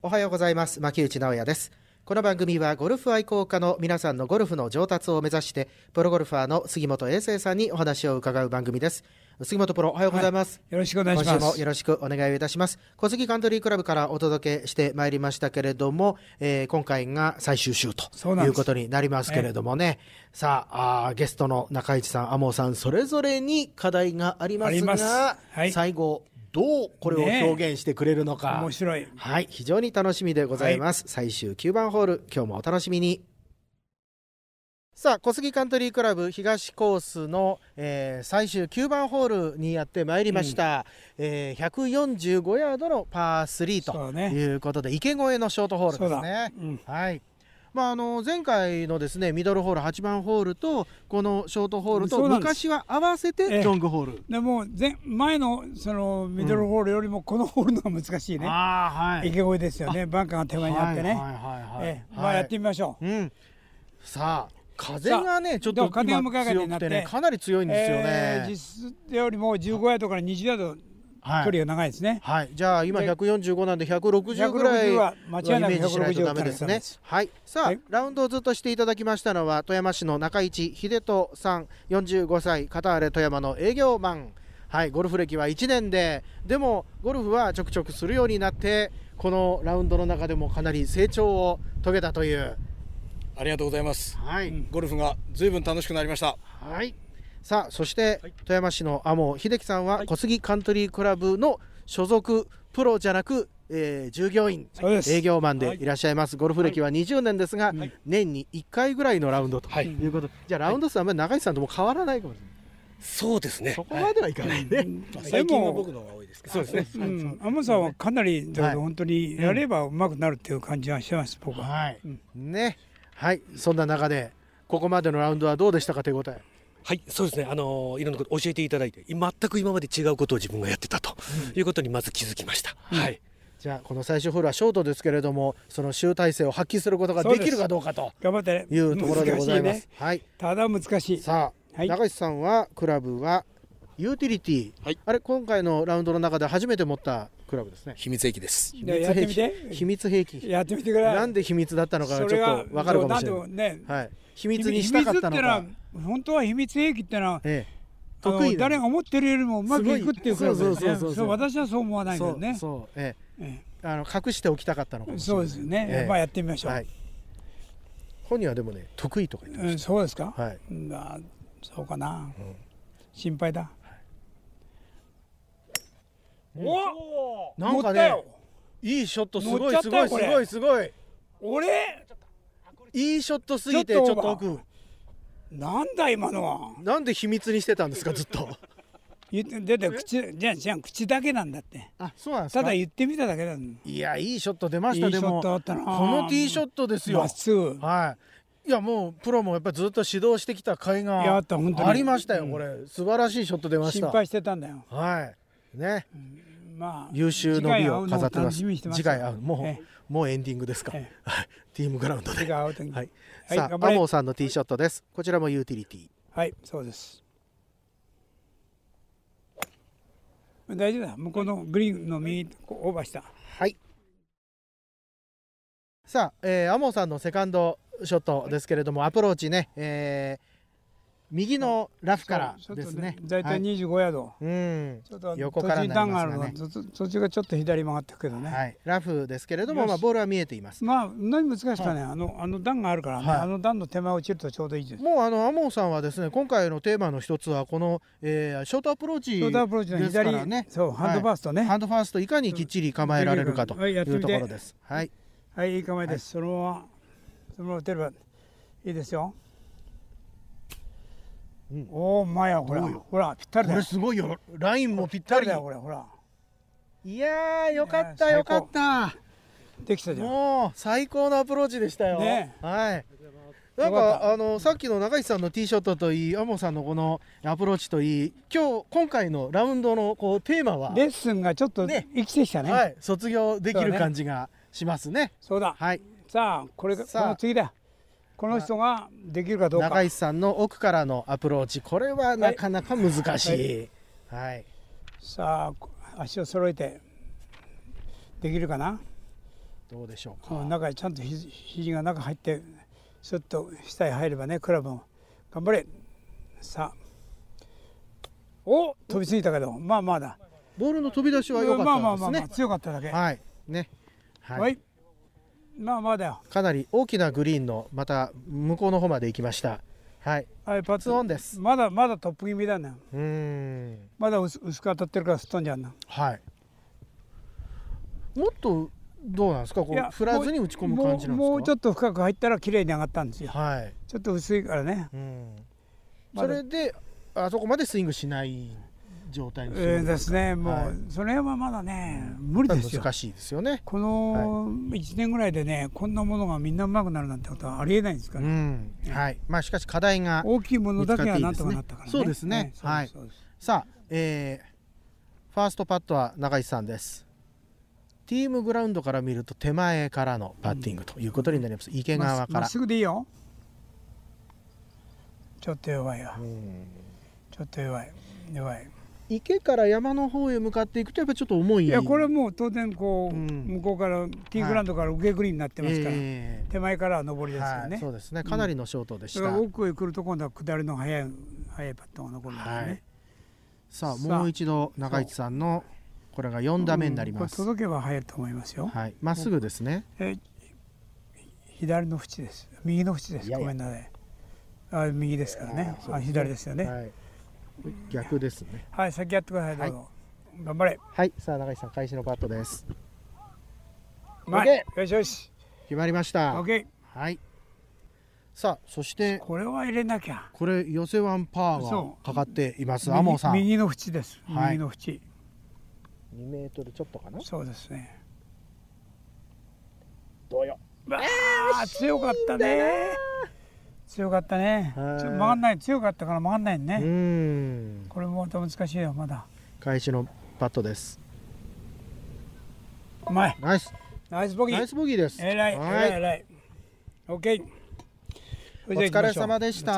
おはようございます。牧内直也です。この番組はゴルフ愛好家の皆さんのゴルフの上達を目指してプロゴルファーの杉本英生さんにお話を伺う番組です。杉本プロ、おはようございます、 よろしくお願いします。 今週もよろしくお願いいたします。小杉カントリークラブからお届けしてまいりましたけれども、今回が最終週ということになりますけれどもね、さあ、ゲストの中市さん、天生さんそれぞれに課題がありますが、 はい、 最後どうこれを表現してくれるのか、 面白い、 はい、非常に楽しみでございます、最終9番ホール、今日もお楽しみに。さあ、小杉カントリークラブ東コースの、最終9番ホールにやってまいりました、145ヤードのパー3ということで、池越えのショートホールですね。はい、前回のですねミドルホール8番ホールとこのショートホールと昔は合わせてロングホール、 でも前のそのミドルホールよりもこのホールの方が難しいね、池越えですよね。バンカーが手前にあってね、やってみましょう。 さあ、風がねちょっと今強くてね、かなり強いんですよね。 実質よりも15ヤードから20ヤード距離が長いですね。 はい、じゃあ今145なんで160ぐらいはイメージしないとダメですね。はい、さあ、ラウンドをずっとしていただきましたのは富山市の中市秀人さん、45歳、片荒れ富山の営業マン。はい、ゴルフ歴は1年でもゴルフはちょくちょくするようになって、このラウンドの中でもかなり成長を遂げたという。 ありがとうございます。 はい、 ゴルフが随分楽しくなりました。 はい、さあ、そして、富山市の天生秀樹さんは、小杉カントリークラブの所属プロじゃなく、従業員、営業マンでいらっしゃいます。ゴルフ歴は20年ですが、年に1回ぐらいのラウンドということ、じゃあラウンド数はあんまり中市さんとも変わらないかもしれない。 そうですね、 そこまではいかないね。 最近は僕の方が多いですけど。そうですね。 天生さんはかなり本当にやればうまくなるっていう感じがしてます、僕は。 はい、ね、はい、そんな中でここまでのラウンドはどうでしたか、手応え。 はい、そうですね、いろんなこと教えていただいて、全く今まで違うことを自分がやってたということにまず気づきました。はい、 じゃあこの最終ホールはショートですけれども、その集大成を発揮することができるかどうかというところでございます。はい、 ただ難しい。 さあ、中市さんはクラブはユーティリティ、あれ今回のラウンドの中で初めて持ったクラブですね。 秘密兵器です。 やってみて。 秘密兵器。 やってみてくれ。 なんで秘密だったのかちょっとわかるかもしれない。はい。秘密にしたかったのか。 本当は秘密兵器ってのは得意。 誰が思ってるよりもうまくいくっていうクラブですね。 そう、 私はそう思わないけどね。 そう、隠しておきたかったのかもしれない。 そうですね。やってみましょう。 本人はでもね得意とか言ってました。 そうですか。 はい。 そうかな。心配だ。 なんかね、いいショット、すごい。 俺いいショットすぎてちょっと奥。 なんだ今のは。 なんで秘密にしてたんですか、ずっと。 出て口だけなんだって。 あ、そうなんですか。 ただ言ってみただけだ。 いや、いいショット出ました。でもこのティーショットですよ。 まっすぐ。 はい。いや、もうプロもやっぱりずっと指導してきた甲斐がありましたよ。これ素晴らしいショット出ました。 心配してたんだよ。 はいね。優秀の美を飾ってます。次回会う。もうエンディングですか。ティームグラウンドで。はい。さあ、天生さんのティーショットです。こちらもユーティリティ。 はい、そうです。大丈夫だ。向こうのグリーンの右オーバーした。 はい。さあ、天生さんのセカンドショットですけれども、アプローチね、右のラフからですね。 だいたい25ヤード。 ちょっと横からになりますがね。 途中がちょっと左曲がってくけどね。 はい、ラフですけれども、ボールは見えています。 何難しかね、あの段があるからね、あの段の手前落ちるとちょうどいいです。 もう天生さんはですね、今回のテーマの一つはこのショートアプローチですからね。 そう、ハンドファーストね。 ハンドファーストいかにきっちり構えられるかというところです。はい。 はい、いい構えです。そのまま打てればいいですよ。おお、前はほらぴったりだよ。 これすごいよ。ラインもぴったりだよ。 これほら。 いやー、よかった。 できたじゃん。 もう最高のアプローチでしたよ。はい。なんかさっきの中市さんのティーショットといい、天生さんのこのアプローチといい、今回のラウンドのテーマはレッスンがちょっと生きてきたね。 はい、卒業できる感じがしますね。 そうだ。 はい。 さあ、この次だ。この人ができるかどうか。 中市さんの奥からのアプローチ、これはなかなか難しい。はい。 さあ、足を揃えてできるかな。 どうでしょうか。 中にちゃんと肘が中入ってスッと下へ入ればね、クラブも頑張れ。さあ、お飛びついたけど、まあまあだ。 ボールの飛び出しは良かったですね。 強かっただけ。 はいね。 はい。まあまあだよ。 かなり大きなグリーンのまた向こうの方まで行きました。はい。 パツオンです。まだトップ気味だね。まだ薄く当たってるからすっ飛んじゃうな。 はい。もっとどうなんですか。こう振らずに打ち込む感じなんですか。 もうちょっと深く入ったら綺麗に上がったんですよ。 はい。 ちょっと薄いからね。 それであそこまでスイングしない状態にするですね。もうその辺はまだね無理ですよ。 難しいですよね。 この1年ぐらいでね、こんなものがみんなうまくなるなんてことはありえないんですから。 はい。まあしかし課題が大きいものだけはなんとかなったからね。 そうですね。はい。さあ、ファーストパットは中石さんです。ティームグラウンドから見ると手前からのパッティングということになります。池側から。 まっすぐでいいよ。ちょっと弱いよ。ちょっと弱い。 池から山の方へ向かっていくとやっぱりちょっと重い。 いやこれもう当然こう、向こうからティーグラウンドから受けグリーンになってますから、手前からは上りですよね。 そうですね。かなりのショートでした。 奥へ来ると今度は下りの速いパットが残るんですね。 さあもう一度中市さんのこれが4打目になります。 届けば入ると思いますよ。 はい。まっすぐですね。 左の縁です。右の縁です。ごめんなさい。右ですからね。左ですよね。 逆ですね。 はい、先やってください。どうぞ。頑張れ。 はい。さあ中石さん開始のパットです。 前。よしよし。 決まりました。 オッケー。はい。さあそしてこれは入れなきゃ。 これ寄せワンパーがかかっています。天尾さん。 右の縁です。右の縁。 2メートルちょっとかな。 そうですね。 どうよ。 強かったね。強かったね。曲がんない。強かったから曲がんないね。これもまた難しいよまだ。 開始のパットです。 うまい。 ナイスボギー。ナイスボギーです。 えらい。オッケー。 お疲れ様でした。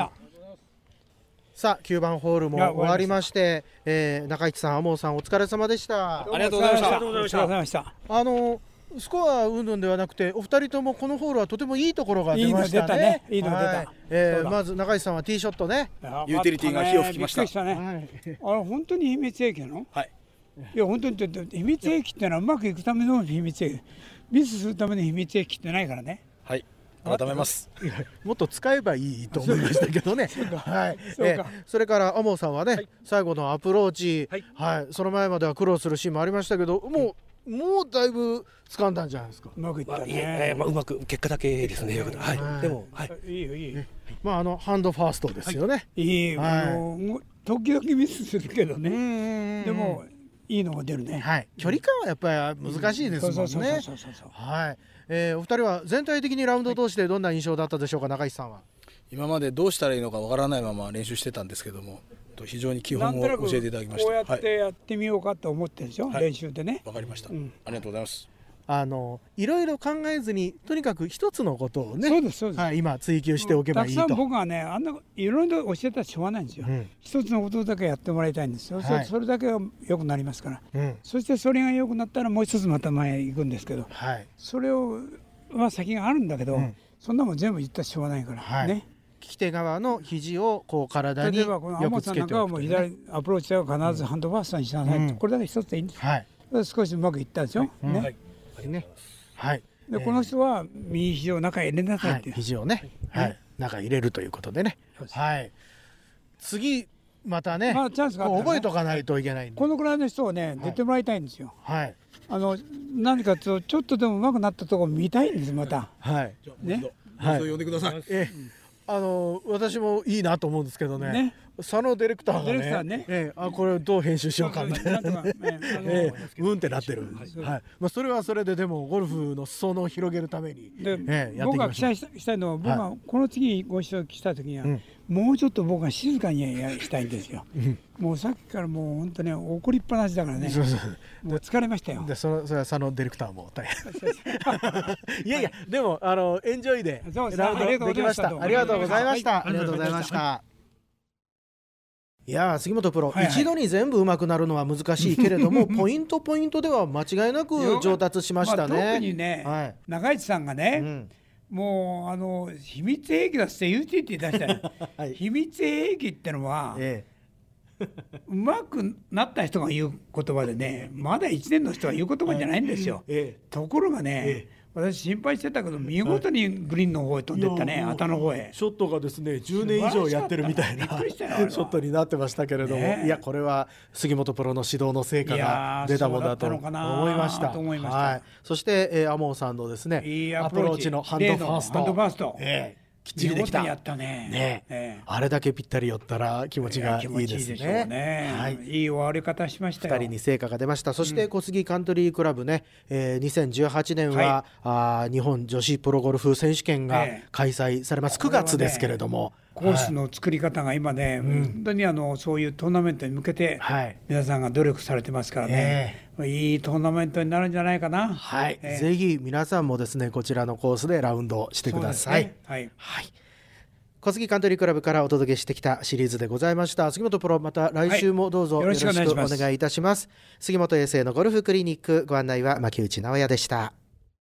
さあ9番ホールも終わりまして、中市さん、天尾さんお疲れ様でした。 ありがとうございました。お疲れ様でした。 スコア云々ではなくてお二人ともこのホールはとてもいいところが出ましたね。 いいの出た。まず中市さんはティーショットね。 ユーティリティが火を吹きました。 びっくりしたね。本当に秘密兵器なの？ はい。 いや本当に秘密兵器ってのはうまくいくための秘密兵器。ミスするための秘密兵器ってないからね。 はい。改めます。 もっと使えばいいと思いましたけどね。はい。それから天尾さんはね、最後のアプローチ、はい。その前までは苦労するシーンもありましたけど、もうだいぶ掴んだんじゃないですか。 うまくいったね。 うまく結果だけですね。はい。でもいいよいいよ。 まあハンドファーストですよね。 いい。時々ミスするけどね。でもいいのが出るね。 はい。距離感はやっぱり難しいですもんね。はい。お二人は全体的にラウンド通してどんな印象だったでしょうか。中石さんは。 今までどうしたらいいのかわからないまま練習してたんですけども、非常に基本を教えていただきました。 こうやってやってみようかと思ってるでしょ、練習でね。 わかりました。ありがとうございます。 いろいろ考えずにとにかく一つのことをね、今追求しておけばいいと。 たくさん僕はね、いろいろ教えたらしょうがないんですよ。一つのことだけやってもらいたいんですよ。それだけは良くなりますから。そしてそれが良くなったらもう一つまた前へ行くんですけど、それを先があるんだけど、そんなもん全部言ったらしょうがないからね。 利き手側の肘をこう体によくつけておく。例えばこの天尾さんなんかはもう左アプローチは必ずハンドファーストにしなさい。これだけ一つでいいんです。少しうまくいったでしょ。 はい。 でこの人は右肘を中へ入れなさいって。 肘をね、中入れるということでね。はい。次またね、覚えとかないといけないんで。 このくらいの人をね出てもらいたいんですよ。 はい。 何かとちょっとでも上手くなったところ見たいんですまた。 はい。 ね。呼んでください。 私もいいなと思うんですけどね。佐野ディレクターがね、これどう編集しようかみたいなってなってる。はい。まあそれはそれででもゴルフの裾野を広げるためにやっていきましょう。 僕が期待したいのは僕がこの次ご一緒した時にはもうちょっと僕が静かにしたいんですよ。もうさっきからもう本当ね怒りっぱなしだからね。もう疲れましたよ。 でそれは佐野ディレクターも大変。いやいやでもエンジョイでラウンドできました。ありがとうございました。ありがとうございました。 いや杉本プロ、一度に全部上手くなるのは難しいけれどもポイントでは間違いなく上達しましたね。 特にね、中市さんがね、もう秘密兵器だって言って出したよ、秘密兵器ってのは、うまくなった人が言う言葉でね、まだ1年の人が言う言葉じゃないんですよ。ところがね、私心配してたけど見事にグリーンの方へ飛んでったね、旗の方へ。 ショットがですね10年以上やってるみたいなショットになってましたけれども、いやこれは杉本プロの指導の成果が出たものだと思いました。そして、アモンさんのですねアプローチのハンドファースト、きっちりできた。 やったね。 あれだけぴったり寄ったら気持ちがいいですね。 いい終わり方しましたよ。 2人に成果が出ました。そして小杉カントリークラブね、2018年は、日本女子プロゴルフ選手権が開催されます。9月ですけれども、 コースの作り方が今ね、本当にそういうトーナメントに向けて皆さんが努力されてますからね、いいトーナメントになるんじゃないかな。 ぜひ皆さんもですねこちらのコースでラウンドしてください。小杉カントリークラブからお届けしてきたシリーズでございました。杉本プロ、また来週もどうぞよろしくお願いいたします。杉本衛星のゴルフクリニック、ご案内は牧内直哉でした。